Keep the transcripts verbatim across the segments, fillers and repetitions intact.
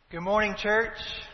Good morning, church.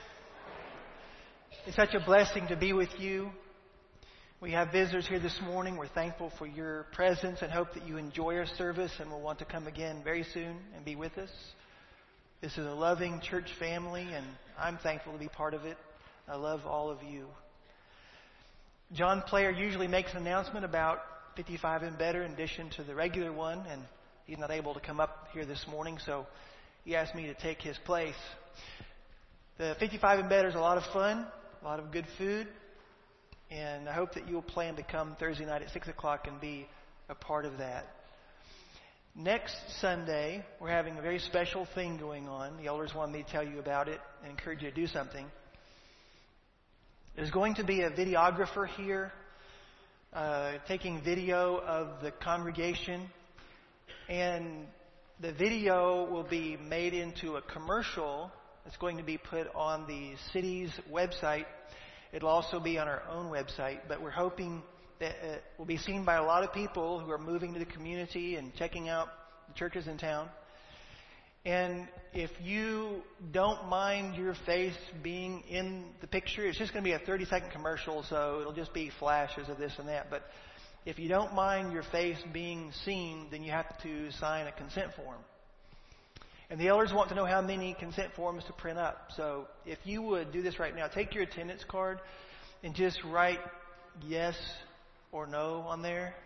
It's such a blessing to be with you. We have visitors here this morning. We're thankful for your presence and hope that you enjoy our service and will want to come again very soon and be with us. This is a loving church family, and I'm thankful to be part of it. I love all of you. John Player usually makes an announcement about fifty-five and better in addition to the regular one, and he's not able to come up here this morning, so he asked me to take his place. The fifty-five and better is a lot of fun, a lot of good food, and I hope that you'll plan to come Thursday night at six o'clock and be a part of that. Next Sunday, we're having a very special thing going on. The elders wanted me to tell you about it and encourage you to do something. There's going to be a videographer here uh, taking video of the congregation, and the video will be made into a commercial that's going to be put on the city's website. It'll also be on our own website, but we're hoping that it will be seen by a lot of people who are moving to the community and checking out the churches in town. And if you don't mind your face being in the picture, it's just going to be a thirty second commercial, so it'll just be flashes of this and that. But if you don't mind your face being seen, then you have to sign a consent form. And the elders want to know how many consent forms to print up. So if you would do this right now, take your attendance card and just write yes or no on there.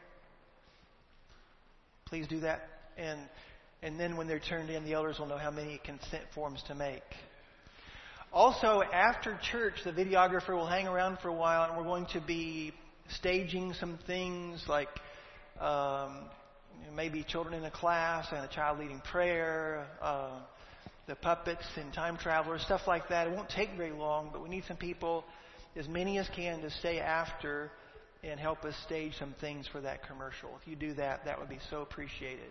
Please do that. And and then when they're turned in, the elders will know how many consent forms to make. Also, after church, the videographer will hang around for a while, and we're going to be staging some things like um, maybe children in a class and a child leading prayer, uh, the puppets and time travelers, stuff like that. It won't take very long, but we need some people, as many as can, to stay after and help us stage some things for that commercial. If you do that, that would be so appreciated.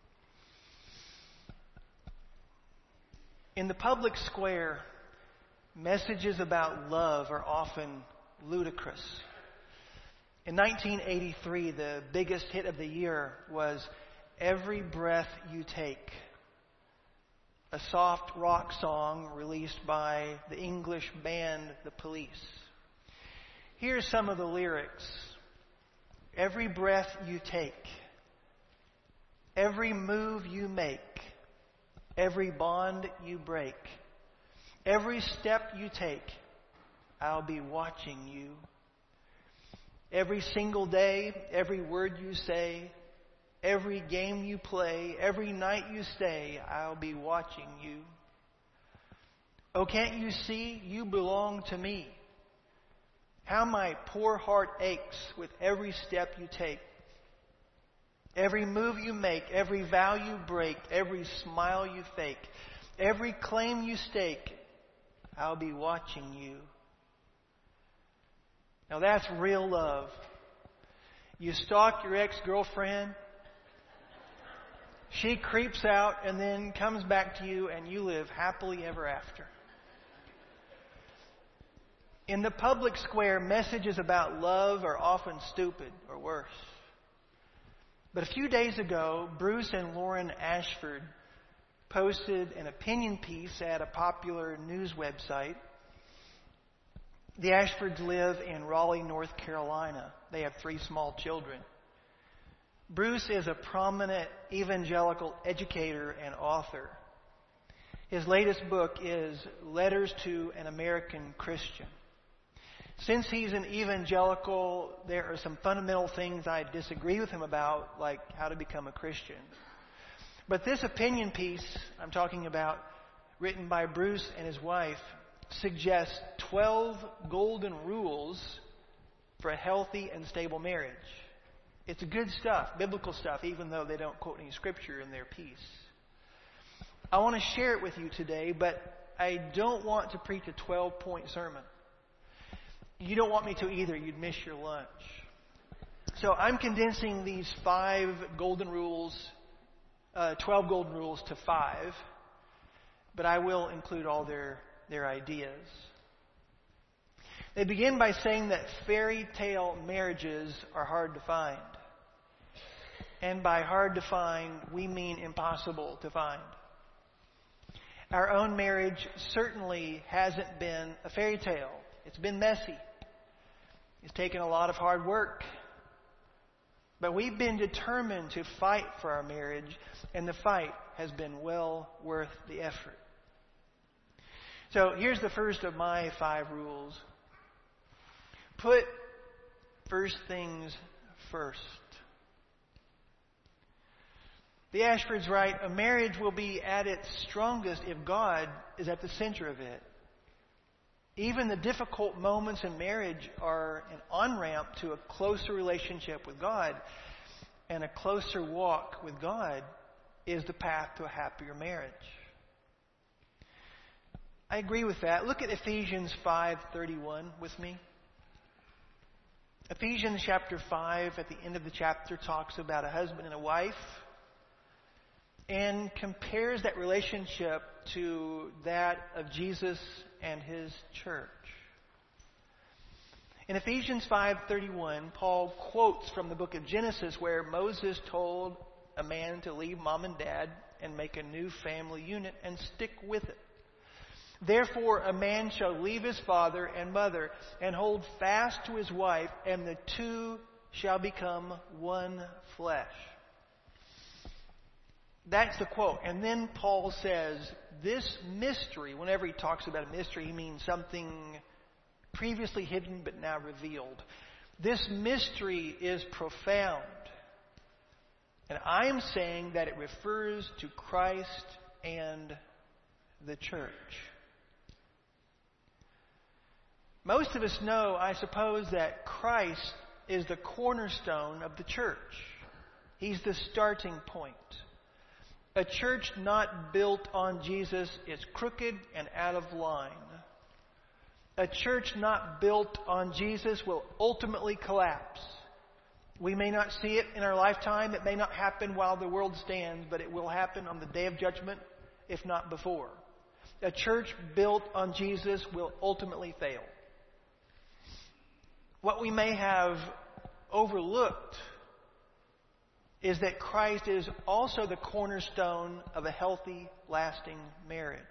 In the public square, messages about love are often ludicrous. In nineteen eighty-three, the biggest hit of the year was Every Breath You Take, a soft rock song released by the English band The Police. Here's some of the lyrics. Every breath you take, every move you make, every bond you break, every step you take, I'll be watching you. Every single day, every word you say, every game you play, every night you stay, I'll be watching you. Oh, can't you see you belong to me? How my poor heart aches with every step you take. Every move you make, every vow you break, every smile you fake, every claim you stake, I'll be watching you. Now that's real love. You stalk your ex-girlfriend, she creeps out and then comes back to you, and you live happily ever after. In the public square, messages about love are often stupid or worse. But a few days ago, Bruce and Lauren Ashford posted an opinion piece at a popular news website. The Ashfords live in Raleigh, North Carolina. They have three small children. Bruce is a prominent evangelical educator and author. His latest book is Letters to an American Christian. Since he's an evangelical, there are some fundamental things I disagree with him about, like how to become a Christian. But this opinion piece I'm talking about, written by Bruce and his wife, suggests twelve golden rules for a healthy and stable marriage. It's good stuff, biblical stuff, even though they don't quote any scripture in their piece. I want to share it with you today, but I don't want to preach a twelve-point sermon. You don't want me to either. You'd miss your lunch. So I'm condensing these five golden rules, uh, twelve golden rules to five, but I will include all their, their ideas. They begin by saying that fairy tale marriages are hard to find. And by hard to find, we mean impossible to find. Our own marriage certainly hasn't been a fairy tale. It's been messy. It's taken a lot of hard work. But we've been determined to fight for our marriage, and the fight has been well worth the effort. So here's the first of my five rules. Put first things first. The Ashfords write, a marriage will be at its strongest if God is at the center of it. Even the difficult moments in marriage are an on-ramp to a closer relationship with God. And a closer walk with God is the path to a happier marriage. I agree with that. Look at Ephesians five thirty-one with me. Ephesians chapter five, at the end of the chapter, talks about a husband and a wife and compares that relationship to that of Jesus and His church. In Ephesians five thirty-one, Paul quotes from the book of Genesis where Moses told a man to leave mom and dad and make a new family unit and stick with it. Therefore, a man shall leave his father and mother and hold fast to his wife, and the two shall become one flesh. That's the quote. And then Paul says, this mystery, whenever he talks about a mystery, he means something previously hidden but now revealed. This mystery is profound. And I am saying that it refers to Christ and the church. Most of us know, I suppose, that Christ is the cornerstone of the church. He's the starting point. A church not built on Jesus is crooked and out of line. A church not built on Jesus will ultimately collapse. We may not see it in our lifetime. It may not happen while the world stands, but it will happen on the day of judgment, if not before. A church built on Jesus will ultimately fail. What we may have overlooked is that Christ is also the cornerstone of a healthy, lasting marriage.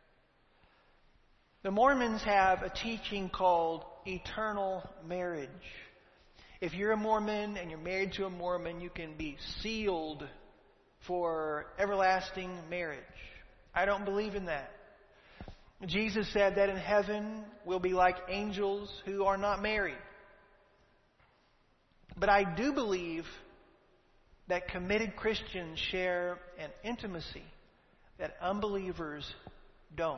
The Mormons have a teaching called eternal marriage. If you're a Mormon and you're married to a Mormon, you can be sealed for everlasting marriage. I don't believe in that. Jesus said that in heaven we'll be like angels who are not married. But I do believe that committed Christians share an intimacy that unbelievers don't.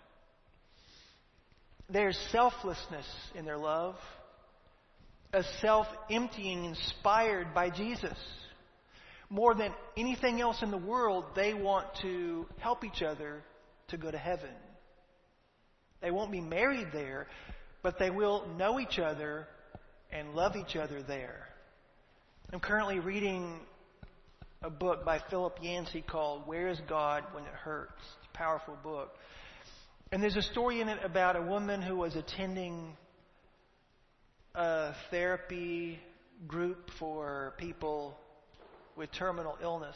There's selflessness in their love, a self-emptying inspired by Jesus. More than anything else in the world, they want to help each other to go to heaven. They won't be married there, but they will know each other and love each other there. I'm currently reading a book by Philip Yancey called Where is God When It Hurts? It's a powerful book. And there's a story in it about a woman who was attending a therapy group for people with terminal illness.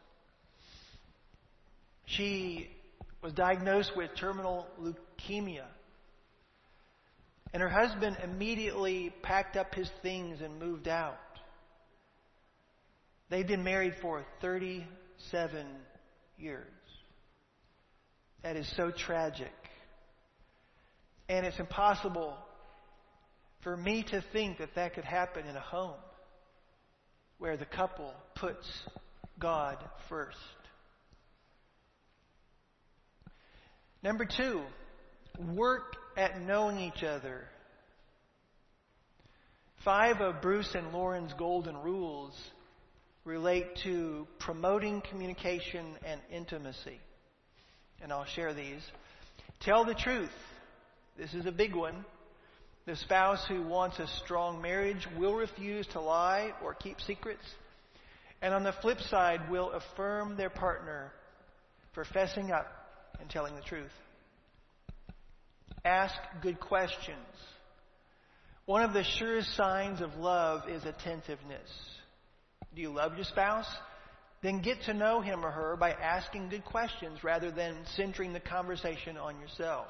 She was diagnosed with terminal leukemia. And her husband immediately packed up his things and moved out. They'd been married for thirty-seven years. That is so tragic. And it's impossible for me to think that that could happen in a home where the couple puts God first. Number two, work at knowing each other. Five of Bruce and Lauren's golden rules relate to promoting communication and intimacy. And I'll share these. Tell the truth. This is a big one. The spouse who wants a strong marriage will refuse to lie or keep secrets. And on the flip side, will affirm their partner for fessing up and telling the truth. Ask good questions. One of the surest signs of love is attentiveness. Do you love your spouse? then get to know him or her by asking good questions rather than centering the conversation on yourself.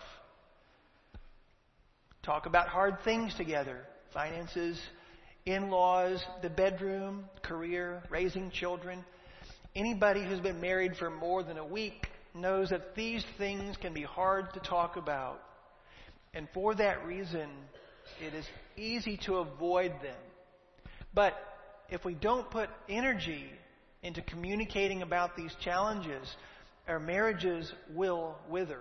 Talk about hard things together: finances, in-laws, the bedroom, career, raising children. Anybody who's been married for more than a week knows that these things can be hard to talk about. And for that reason, it is easy to avoid them. But if we don't put energy into communicating about these challenges, our marriages will wither.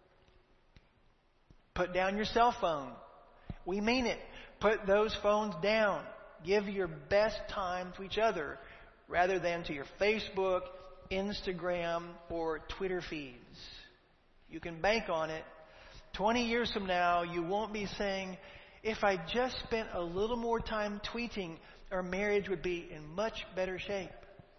Put down your cell phone. We mean it. Put those phones down. Give your best time to each other rather than to your Facebook, Instagram, or Twitter feeds. You can bank on it. Twenty years from now, you won't be saying, if I just spent a little more time tweeting, our marriage would be in much better shape.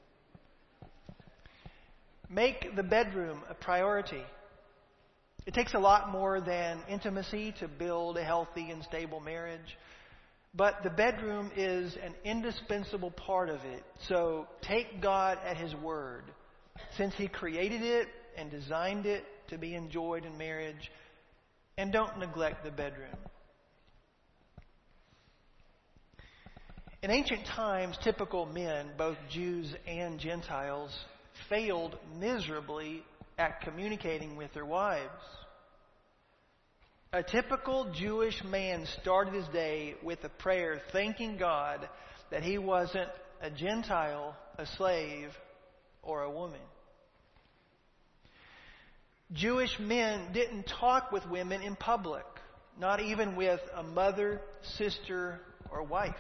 Make the bedroom a priority. It takes a lot more than intimacy to build a healthy and stable marriage. But the bedroom is an indispensable part of it. So take God at His word. Since He created it and designed it to be enjoyed in marriage, and don't neglect the bedroom. In ancient times, typical men, both Jews and Gentiles, failed miserably at communicating with their wives. A typical Jewish man started his day with a prayer thanking God that he wasn't a Gentile, a slave, or a woman. Jewish men didn't talk with women in public, not even with a mother, sister, or wife.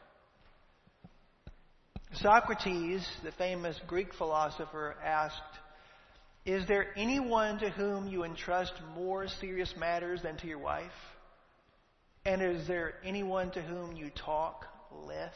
Socrates, the famous Greek philosopher, asked, "Is there anyone to whom you entrust more serious matters than to your wife? And is there anyone to whom you talk less?"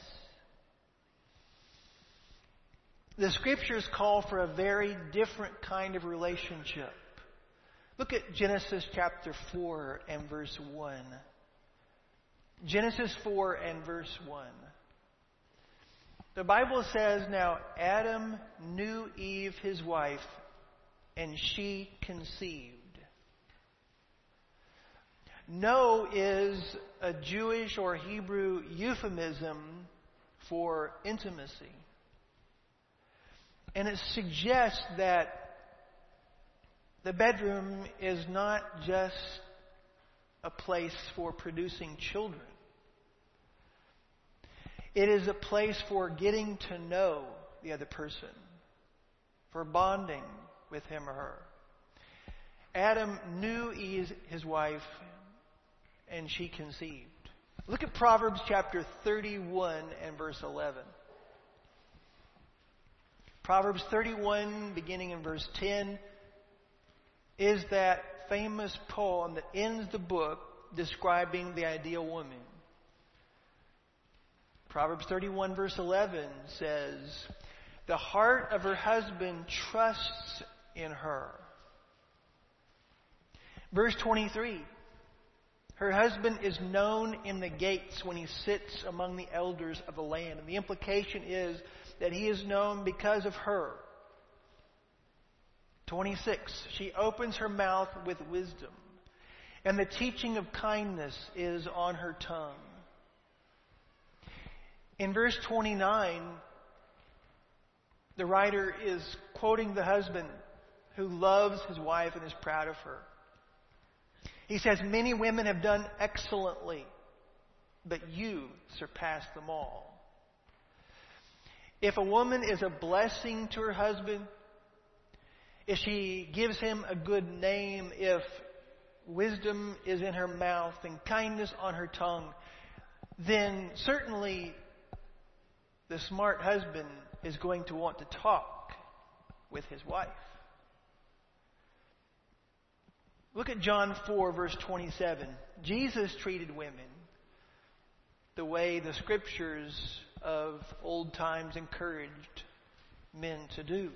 The Scriptures call for a very different kind of relationship. Look at Genesis chapter four and verse one. Genesis four and verse one. The Bible says, "Now Adam knew Eve, his wife, and she conceived." Know is a Jewish or Hebrew euphemism for intimacy. And it suggests that the bedroom is not just a place for producing children. It is a place for getting to know the other person, for bonding with him or her. Adam knew Eve, his wife, and she conceived. Look at Proverbs chapter thirty-one and verse eleven. Proverbs thirty-one, beginning in verse ten, is that famous poem that ends the book describing the ideal woman. Proverbs thirty-one verse eleven says, "The heart of her husband trusts in her." Verse twenty-three, "Her husband is known in the gates when he sits among the elders of the land." And the implication is that he is known because of her. twenty-six, "She opens her mouth with wisdom, and the teaching of kindness is on her tongue." In verse twenty-nine, the writer is quoting the husband who loves his wife and is proud of her. He says, "Many women have done excellently, but you surpass them all." If a woman is a blessing to her husband, if she gives him a good name, if wisdom is in her mouth and kindness on her tongue, then certainly the smart husband is going to want to talk with his wife. Look at John four, verse twenty-seven. Jesus treated women the way the Scriptures of old times encouraged men to do.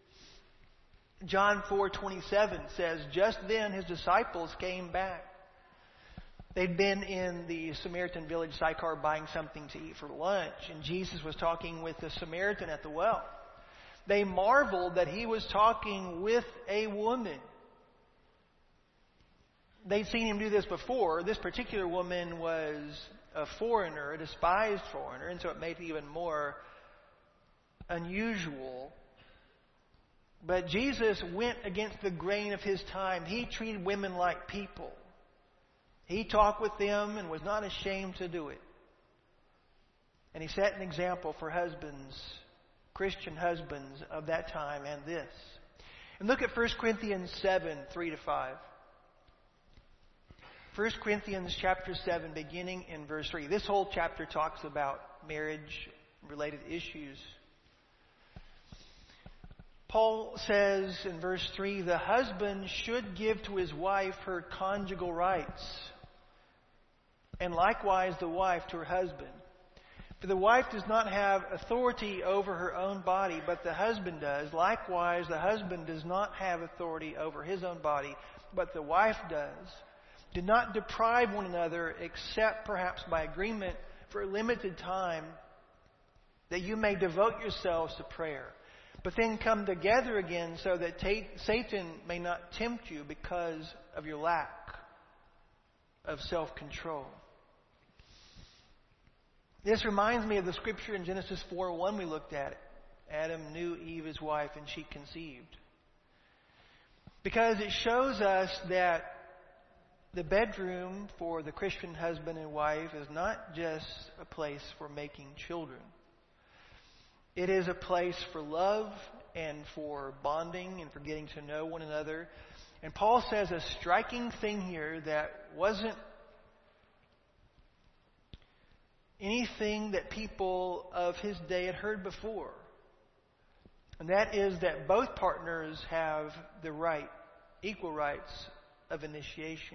John four twenty-seven says, "Just then his disciples came back. They'd been in the Samaritan village Sychar buying something to eat for lunch, and Jesus was talking with the Samaritan at the well. They marveled that he was talking with a woman. They'd seen him do this before. This particular woman was a foreigner, a despised foreigner, and so it made it even more unusual. But Jesus went against the grain of his time. He treated women like people. He talked with them and was not ashamed to do it. And he set an example for husbands, Christian husbands of that time and this. And look at First Corinthians seven, three to five. First Corinthians chapter seven, beginning in verse three. This whole chapter talks about marriage-related issues. Paul says in verse three, the husband should give to his wife her conjugal rights, and likewise the wife to her husband. For the wife does not have authority over her own body, but the husband does. Likewise, the husband does not have authority over his own body, but the wife does. Do not deprive one another, except perhaps by agreement for a limited time, that you may devote yourselves to prayer. But then come together again so that ta- Satan may not tempt you because of your lack of self-control. This reminds me of the scripture in Genesis four one we looked at. Adam knew Eve his wife and she conceived. Because it shows us that the bedroom for the Christian husband and wife is not just a place for making children. It is a place for love and for bonding and for getting to know one another. And Paul says a striking thing here that wasn't anything that people of his day had heard before. And that is that both partners have the right, equal rights of initiation.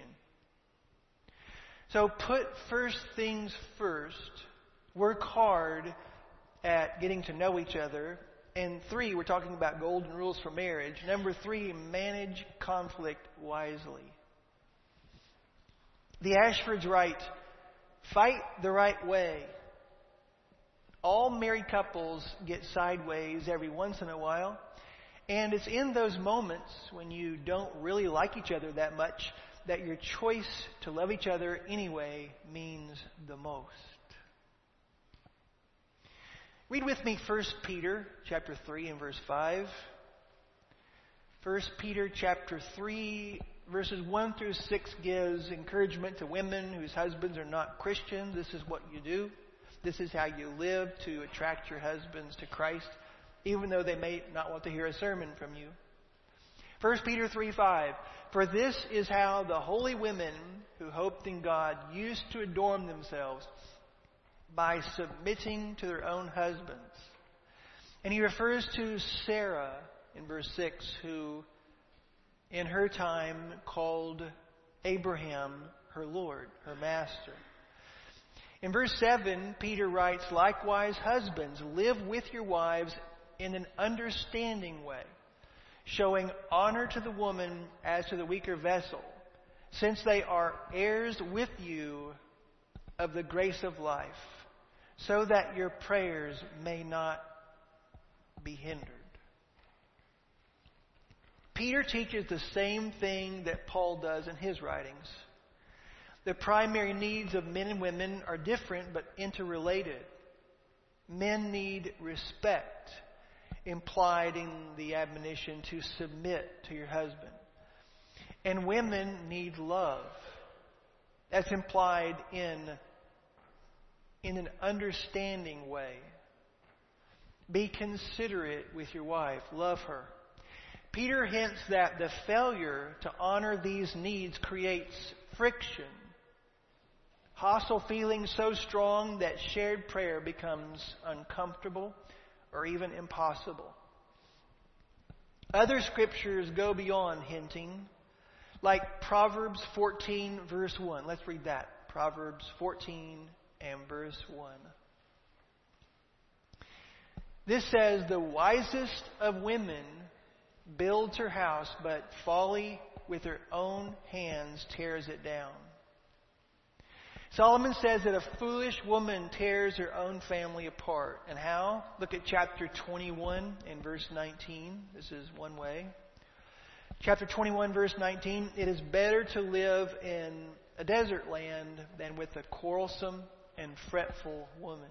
So put first things first. Work hard at getting to know each other. And three, we're talking about golden rules for marriage. Number three, manage conflict wisely. The Ashfords write, fight the right way. All married couples get sideways every once in a while. And it's in those moments when you don't really like each other that much that your choice to love each other anyway means the most. Read with me First Peter chapter three and verse five. First Peter chapter three verses one through six gives encouragement to women whose husbands are not Christians. This is what you do. This is how you live to attract your husbands to Christ, even though they may not want to hear a sermon from you. First Peter three five. For this is how the holy women who hoped in God used to adorn themselves, by submitting to their own husbands. And he refers to Sarah in verse six, who in her time called Abraham her Lord, her master. In verse seven, Peter writes, likewise, husbands, live with your wives in an understanding way, showing honor to the woman as to the weaker vessel, since they are heirs with you of the grace of life, so that your prayers may not be hindered. Peter teaches the same thing that Paul does in his writings. The primary needs of men and women are different but interrelated. Men need respect, implied in the admonition to submit to your husband. And women need love. That's implied in, in an understanding way. Be considerate with your wife. Love her. Peter hints that the failure to honor these needs creates friction. Hostile feelings so strong that shared prayer becomes uncomfortable or even impossible. Other scriptures go beyond hinting, like Proverbs fourteen verse one. Let's read that. Proverbs fourteen and verse one. This says, the wisest of women builds her house, but folly with her own hands tears it down. Solomon says that a foolish woman tears her own family apart. And how? Look at chapter twenty-one and verse nineteen. This is one way. Chapter twenty-one, verse nineteen. It is better to live in a desert land than with a quarrelsome and fretful woman.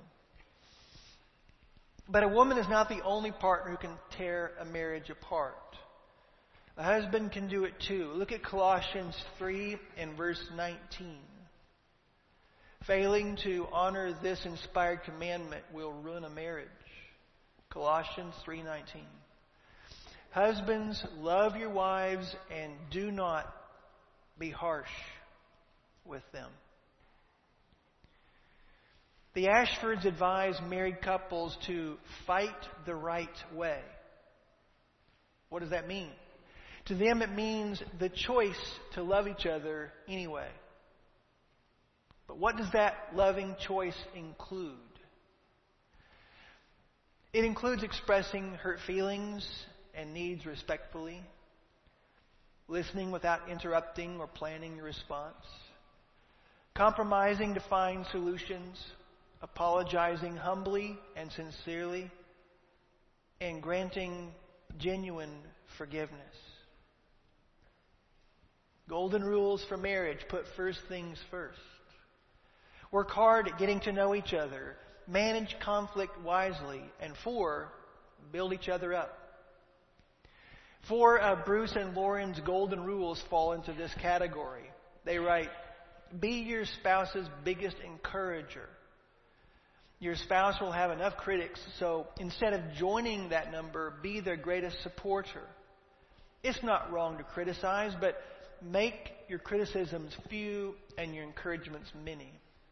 But a woman is not the only partner who can tear a marriage apart. A husband can do it too. Look at Colossians three and verse nineteen. Failing to honor this inspired commandment will ruin a marriage. Colossians three nineteen. Husbands, love your wives and do not be harsh with them. The Ashfords advise married couples to fight the right way. What does that mean? To them it means the choice to love each other anyway. But what does that loving choice include? It includes expressing hurt feelings and needs respectfully, listening without interrupting or planning your response, compromising to find solutions, apologizing humbly and sincerely, and granting genuine forgiveness. Golden rules for marriage: put first things first. Work hard at getting to know each other. Manage conflict wisely. And four, build each other up. Four of Bruce and Lauren's golden rules fall into this category. They write, be your spouse's biggest encourager. Your spouse will have enough critics, so instead of joining that number, be their greatest supporter. It's not wrong to criticize, but make your criticisms few and your encouragements many.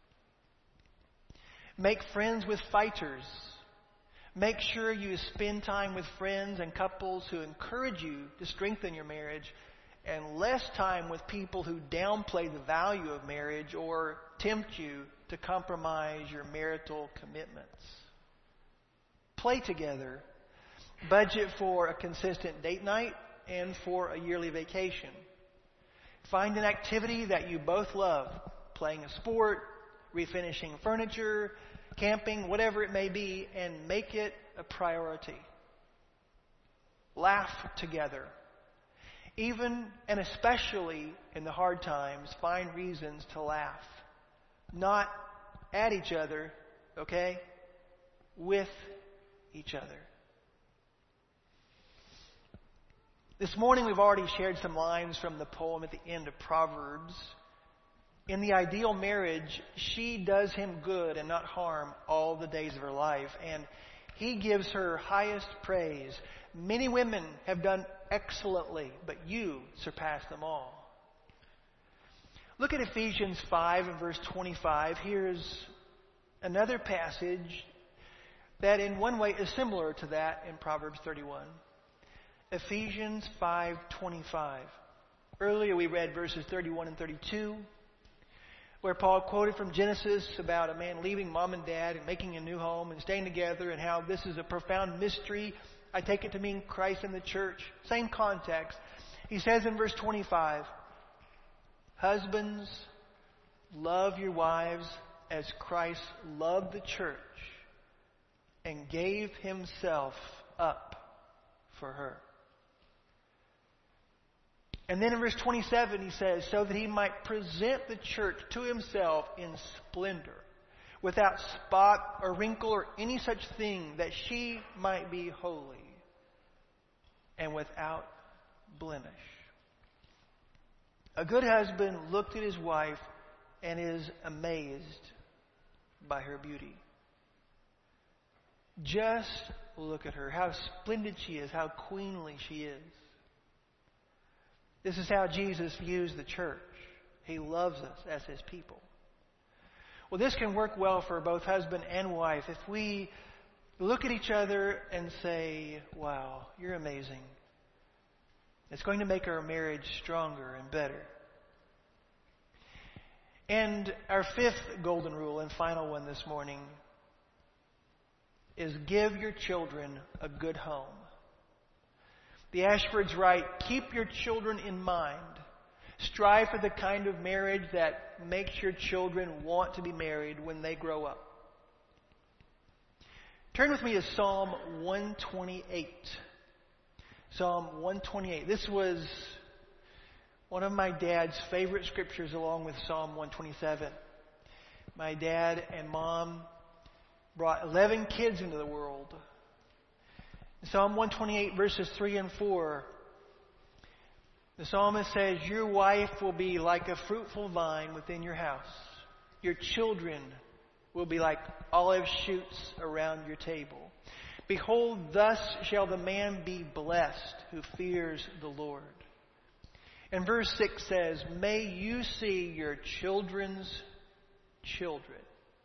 Make friends with fighters. Make sure you spend time with friends and couples who encourage you to strengthen your marriage, and less time with people who downplay the value of marriage or tempt you to compromise your marital commitments. Play together. Budget for a consistent date night and for a yearly vacation. Find an activity that you both love. Playing a sport, refinishing furniture, camping, whatever it may be, and make it a priority. Laugh together. Even and especially in the hard times, find reasons to laugh. Not at each other, okay? With each other. This morning we've already shared some lines from the poem at the end of Proverbs. In the ideal marriage, she does him good and not harm all the days of her life, and he gives her highest praise. Many women have done excellently, but you surpass them all. Look at Ephesians five and verse twenty-five. Here's another passage that in one way is similar to that in Proverbs thirty-one. Ephesians five twenty-five. Earlier we read verses thirty-one and thirty-two, where Paul quoted from Genesis about a man leaving mom and dad and making a new home and staying together, and how this is a profound mystery. I take it to mean Christ and the church. Same context. He says in verse twenty-five, husbands, love your wives as Christ loved the church and gave himself up for her. And then in verse twenty-seven he says, so that he might present the church to himself in splendor, without spot or wrinkle or any such thing, that she might be holy and without blemish. A good husband looked at his wife and is amazed by her beauty. Just look at her, how splendid she is, how queenly she is. This is how Jesus views the church. He loves us as his people. Well, this can work well for both husband and wife if we look at each other and say, wow, you're amazing. It's going to make our marriage stronger and better. And our fifth golden rule and final one this morning is give your children a good home. The Ashfords write, keep your children in mind. Strive for the kind of marriage that makes your children want to be married when they grow up. Turn with me to Psalm one twenty-eight. Psalm one twenty-eight. This was one of my dad's favorite scriptures along with Psalm one twenty-seven. My dad and mom brought eleven kids into the world. Psalm one twenty-eight verses three and four. The psalmist says, your wife will be like a fruitful vine within your house. Your children will be like olive shoots around your table. Behold, thus shall the man be blessed who fears the Lord. And verse six says, may you see your children's children.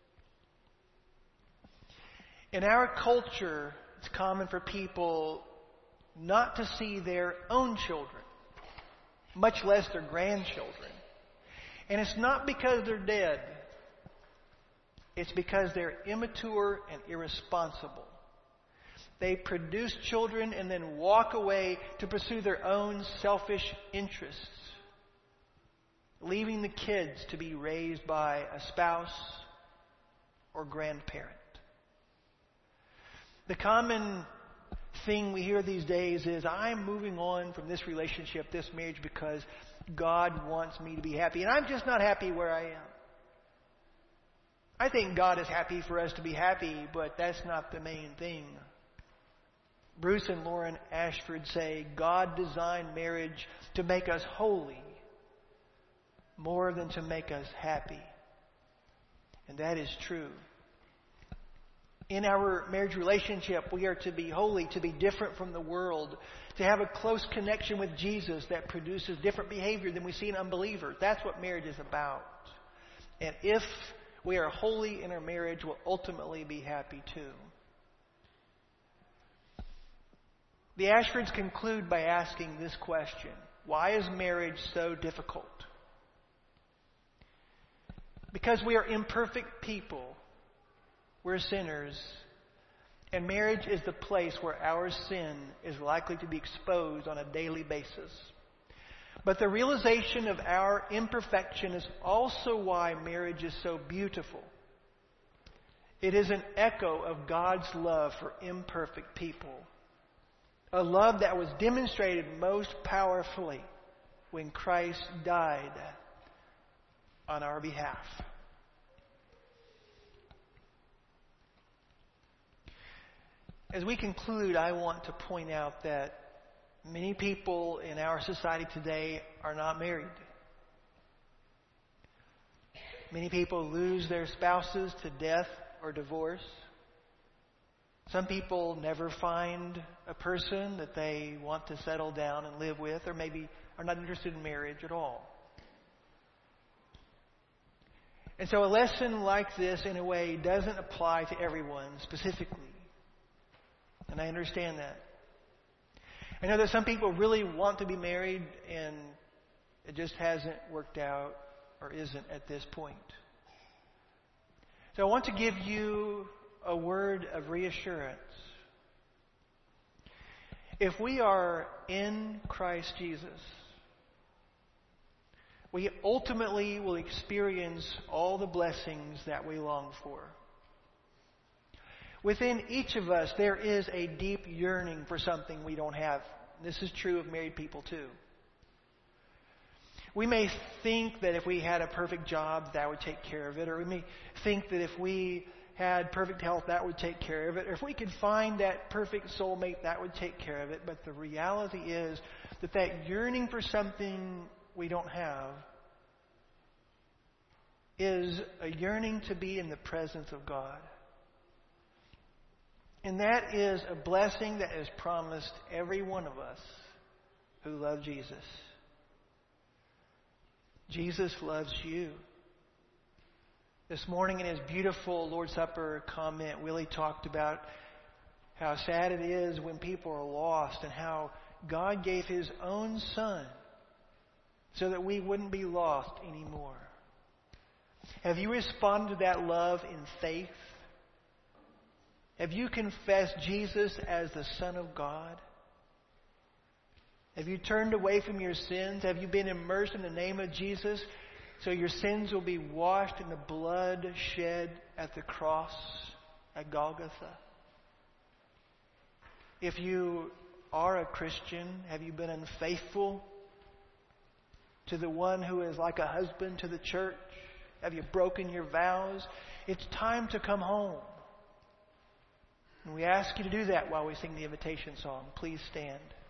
In our culture, it's common for people not to see their own children, much less their grandchildren. And it's not because they're dead. It's because they're immature and irresponsible. They produce children and then walk away to pursue their own selfish interests, leaving the kids to be raised by a spouse or grandparent. The common thing we hear these days is, I'm moving on from this relationship, this marriage, because God wants me to be happy. And I'm just not happy where I am. I think God is happy for us to be happy, but that's not the main thing. Bruce and Lauren Ashford say, God designed marriage to make us holy more than to make us happy. And that is true. In our marriage relationship, we are to be holy, to be different from the world, to have a close connection with Jesus that produces different behavior than we see in unbelievers. That's what marriage is about. And if we are holy in our marriage, we'll ultimately be happy too. The Ashfords conclude by asking this question: why is marriage so difficult? Because we are imperfect people. We're sinners. And marriage is the place where our sin is likely to be exposed on a daily basis. But the realization of our imperfection is also why marriage is so beautiful. It is an echo of God's love for imperfect people. A love that was demonstrated most powerfully when Christ died on our behalf. As we conclude, I want to point out that many people in our society today are not married. Many people lose their spouses to death or divorce. Some people never find a person that they want to settle down and live with, or maybe are not interested in marriage at all. And so a lesson like this, in a way, doesn't apply to everyone specifically. And I understand that. I know that some people really want to be married and it just hasn't worked out or isn't at this point. So I want to give you a word of reassurance. If we are in Christ Jesus, we ultimately will experience all the blessings that we long for. Within each of us, there is a deep yearning for something we don't have. This is true of married people too. We may think that if we had a perfect job, that would take care of it. Or we may think that if we had perfect health, that would take care of it. Or if we could find that perfect soulmate, that would take care of it. But the reality is that that yearning for something we don't have is a yearning to be in the presence of God. And that is a blessing that is promised every one of us who love Jesus. Jesus loves you. This morning in his beautiful Lord's Supper comment, Willie talked about how sad it is when people are lost and how God gave his own Son so that we wouldn't be lost anymore. Have you responded to that love in faith? Have you confessed Jesus as the Son of God? Have you turned away from your sins? Have you been immersed in the name of Jesus so your sins will be washed in the blood shed at the cross at Golgotha? If you are a Christian, have you been unfaithful to the one who is like a husband to the church? Have you broken your vows? It's time to come home. And we ask you to do that while we sing the invitation song. Please stand.